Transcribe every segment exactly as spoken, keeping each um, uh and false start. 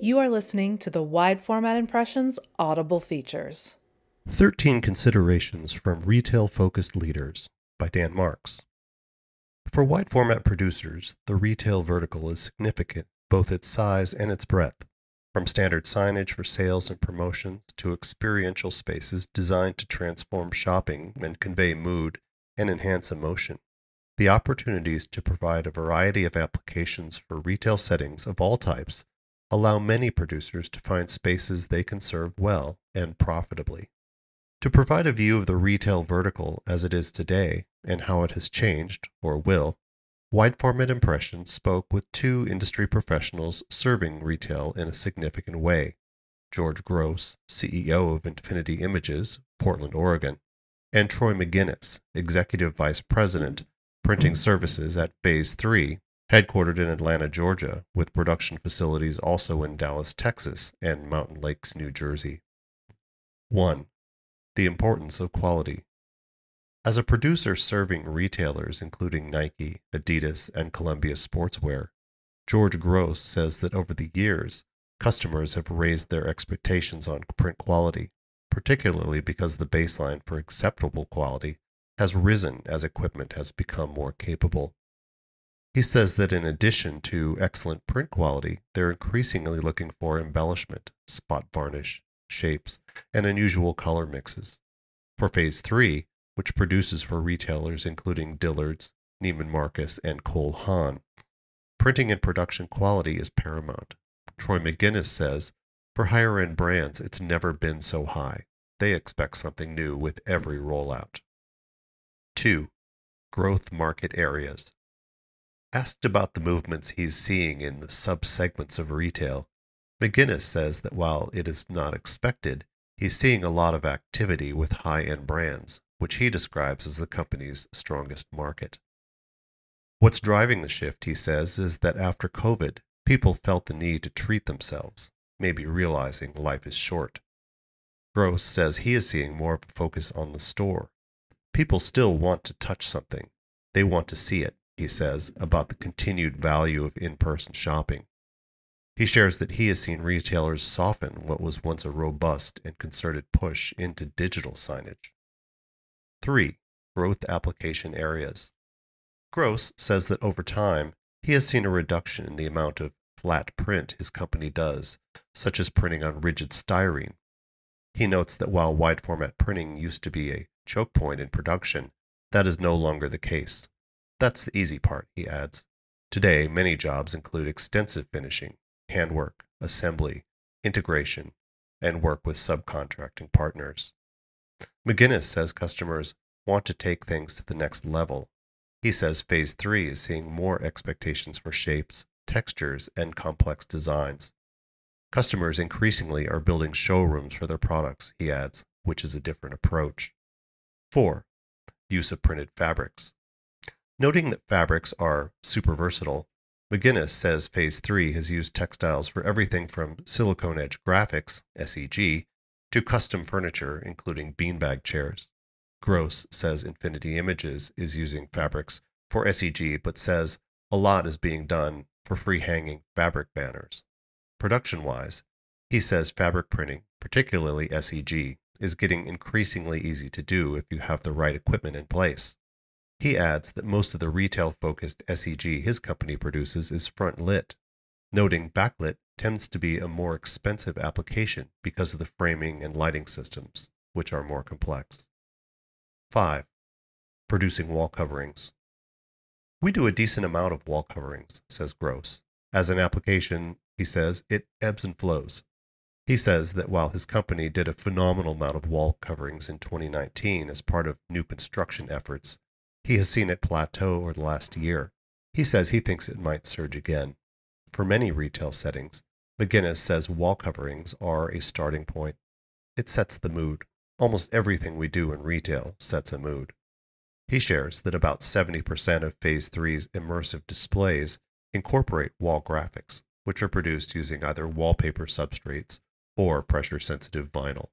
You are listening to the Wide Format Impressions Audible features. thirteen Considerations from Retail-Focused Leaders by Dan Marks. For wide format producers, the retail vertical is significant, both its size and its breadth, from standard signage for sales and promotions to experiential spaces designed to transform shopping and convey mood and enhance emotion. The opportunities to provide a variety of applications for retail settings of all types allow many producers to find spaces they can serve well and profitably. To provide a view of the retail vertical as it is today and how it has changed, or will, Wide Format Impressions spoke with two industry professionals serving retail in a significant way, George Gross, C E O of Infinity Images, Portland, Oregon, and Troy McGinnis, Executive Vice President, Printing Services at Phase three, headquartered in Atlanta, Georgia, with production facilities also in Dallas, Texas, and Mountain Lakes, New Jersey. one. The importance of quality. As a producer serving retailers including Nike, Adidas, and Columbia Sportswear, George Gross says that over the years, customers have raised their expectations on print quality, particularly because the baseline for acceptable quality has risen as equipment has become more capable. He says that in addition to excellent print quality, they're increasingly looking for embellishment, spot varnish, shapes, and unusual color mixes. For Phase three, which produces for retailers including Dillard's, Neiman Marcus, and Cole Haan, printing and production quality is paramount. Troy McGinnis says, for higher-end brands, it's never been so high. They expect something new with every rollout. two. Growth market areas. Asked about the movements he's seeing in the sub-segments of retail, McGinnis says that while it is not expected, he's seeing a lot of activity with high-end brands, which he describes as the company's strongest market. What's driving the shift, he says, is that after COVID, people felt the need to treat themselves, maybe realizing life is short. Gross says he is seeing more of a focus on the store. People still want to touch something. They want to see it, he says, about the continued value of in-person shopping. He shares that he has seen retailers soften what was once a robust and concerted push into digital signage. three. Growth application areas. Gross says that over time, he has seen a reduction in the amount of flat print his company does, such as printing on rigid styrene. He notes that while wide format printing used to be a choke point in production, that is no longer the case. That's the easy part, he adds. Today, many jobs include extensive finishing, handwork, assembly, integration, and work with subcontracting partners. McGinnis says customers want to take things to the next level. He says Phase three is seeing more expectations for shapes, textures, and complex designs. Customers increasingly are building showrooms for their products, he adds, which is a different approach. four. Use of printed fabrics. Noting that fabrics are super versatile, McGinnis says Phase three has used textiles for everything from silicone edge graphics, S E G, to custom furniture, including beanbag chairs. Gross says Infinity Images is using fabrics for S E G, but says a lot is being done for free-hanging fabric banners. Production-wise, he says fabric printing, particularly S E G, is getting increasingly easy to do if you have the right equipment in place. He adds that most of the retail-focused S E G his company produces is front-lit, noting backlit tends to be a more expensive application because of the framing and lighting systems, which are more complex. five. Producing wall coverings. We do a decent amount of wall coverings, says Gross. As an application, he says, it ebbs and flows. He says that while his company did a phenomenal amount of wall coverings in twenty nineteen as part of new construction efforts, he has seen it plateau over the last year. He says he thinks it might surge again. For many retail settings, McGinnis says wall coverings are a starting point. It sets the mood. Almost everything we do in retail sets a mood. He shares that about seventy percent of Phase three's immersive displays incorporate wall graphics, which are produced using either wallpaper substrates or pressure-sensitive vinyl.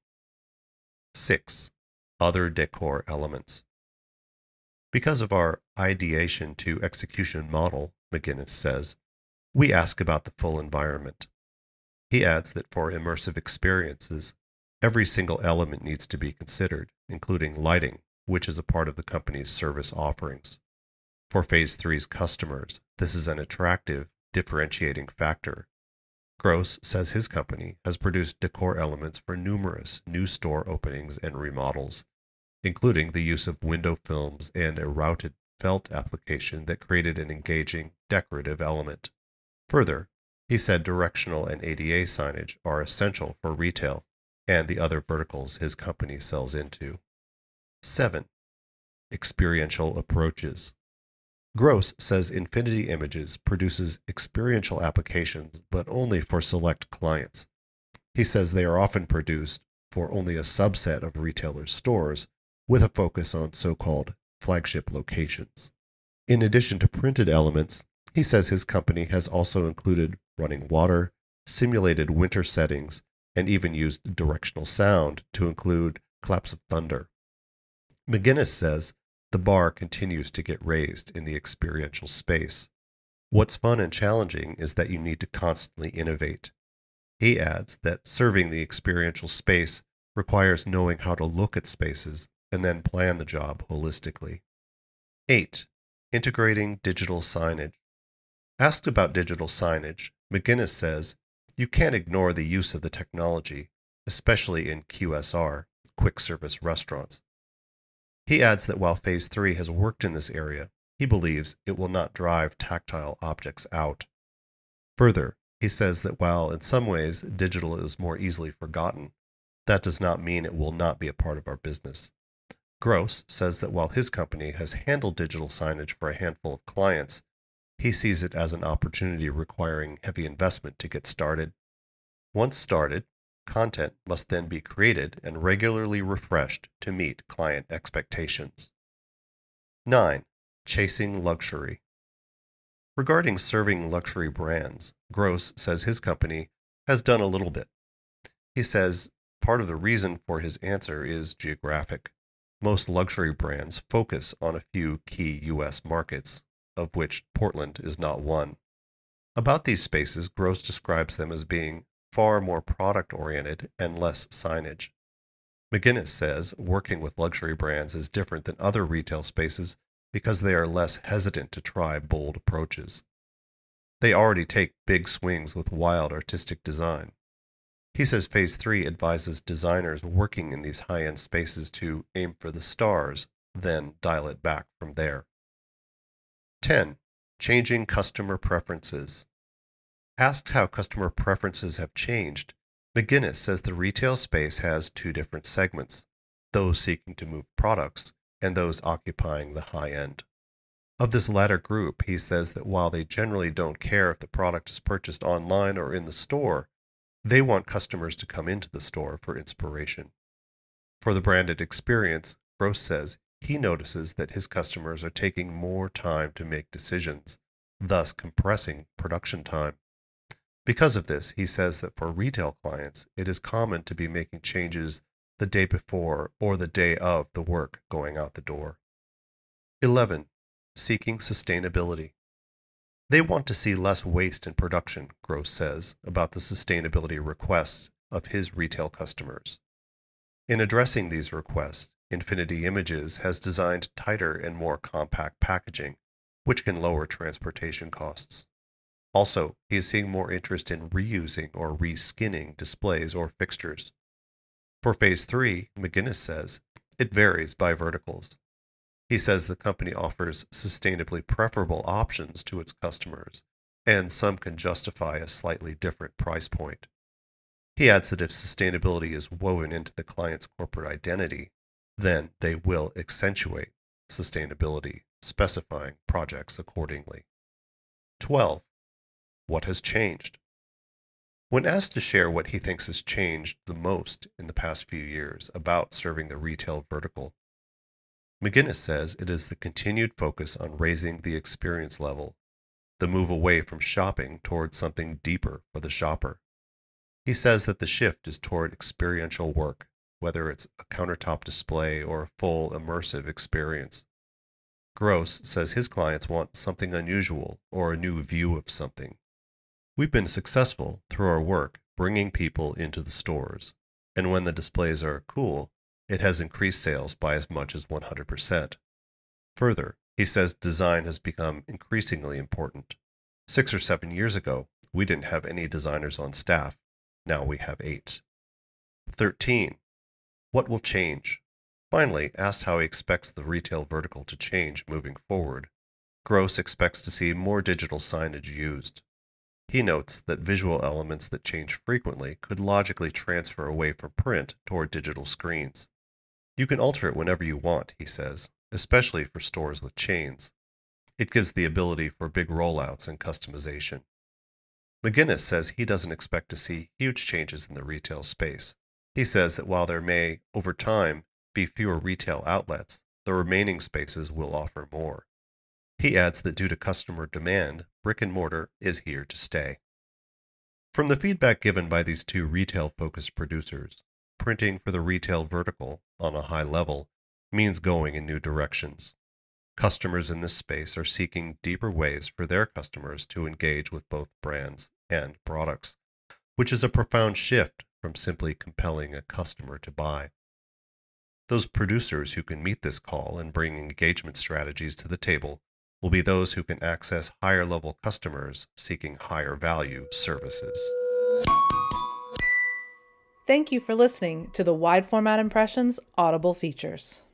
six. Other decor elements. Because of our ideation to execution model, McGinnis says, we ask about the full environment. He adds that for immersive experiences, every single element needs to be considered, including lighting, which is a part of the company's service offerings. For Phase three's customers, this is an attractive, differentiating factor. Gross says his company has produced decor elements for numerous new store openings and remodels, including the use of window films and a routed felt application that created an engaging, decorative element. Further, he said directional and A D A signage are essential for retail and the other verticals his company sells into. seven. Experiential approaches. Gross says Infinity Images produces experiential applications, but only for select clients. He says they are often produced for only a subset of retailers' stores, with a focus on so-called flagship locations. In addition to printed elements, he says his company has also included running water, simulated winter settings, and even used directional sound to include claps of thunder. McGinnis says the bar continues to get raised in the experiential space. What's fun and challenging is that you need to constantly innovate. He adds that serving the experiential space requires knowing how to look at spaces and then plan the job holistically. eight. Integrating digital signage. Asked about digital signage, McGinnis says, you can't ignore the use of the technology, especially in Q S R, quick service restaurants. He adds that while Phase three has worked in this area, he believes it will not drive tactile objects out. Further, he says that while in some ways digital is more easily forgotten, that does not mean it will not be a part of our business. Gross says that while his company has handled digital signage for a handful of clients, he sees it as an opportunity requiring heavy investment to get started. Once started, content must then be created and regularly refreshed to meet client expectations. nine. Chasing luxury. Regarding serving luxury brands, Gross says his company has done a little bit. He says part of the reason for his answer is geographic. Most luxury brands focus on a few key U S markets, of which Portland is not one. About these spaces, Gross describes them as being far more product-oriented and less signage. McGinnis says working with luxury brands is different than other retail spaces because they are less hesitant to try bold approaches. They already take big swings with wild artistic design. He says Phase three advises designers working in these high-end spaces to aim for the stars, then dial it back from there. ten. Changing customer preferences. Asked how customer preferences have changed, McGinnis says the retail space has two different segments, those seeking to move products and those occupying the high end. Of this latter group, he says that while they generally don't care if the product is purchased online or in the store, they want customers to come into the store for inspiration. For the branded experience, Gross says he notices that his customers are taking more time to make decisions, thus compressing production time. Because of this, he says that for retail clients, it is common to be making changes the day before or the day of the work going out the door. eleven. Seeking sustainability. They want to see less waste in production, Gross says about the sustainability requests of his retail customers. In addressing these requests, Infinity Images has designed tighter and more compact packaging, which can lower transportation costs. Also, he is seeing more interest in reusing or reskinning displays or fixtures. For Phase three, McGinnis says, it varies by verticals. He says the company offers sustainably preferable options to its customers, and some can justify a slightly different price point. He adds that if sustainability is woven into the client's corporate identity, then they will accentuate sustainability, specifying projects accordingly. twelve. What has changed? When asked to share what he thinks has changed the most in the past few years about serving the retail vertical, McGinnis says it is the continued focus on raising the experience level, the move away from shopping towards something deeper for the shopper. He says that the shift is toward experiential work, whether it's a countertop display or a full immersive experience. Gross says his clients want something unusual or a new view of something. We've been successful through our work bringing people into the stores, and when the displays are cool, it has increased sales by as much as one hundred percent. Further, he says design has become increasingly important. Six or seven years ago, we didn't have any designers on staff. Now we have eight. thirteen. What will change? Finally, asked how he expects the retail vertical to change moving forward, Gross expects to see more digital signage used. He notes that visual elements that change frequently could logically transfer away from print toward digital screens. You can alter it whenever you want, he says, especially for stores with chains. It gives the ability for big rollouts and customization. McGinnis says he doesn't expect to see huge changes in the retail space. He says that while there may, over time, be fewer retail outlets, the remaining spaces will offer more. He adds that due to customer demand, brick and mortar is here to stay. From the feedback given by these two retail-focused producers, printing for the retail vertical on a high level means going in new directions. Customers in this space are seeking deeper ways for their customers to engage with both brands and products, which is a profound shift from simply compelling a customer to buy. Those producers who can meet this call and bring engagement strategies to the table will be those who can access higher-level customers seeking higher-value services. Thank you for listening to the Wide Format Impressions Audible features.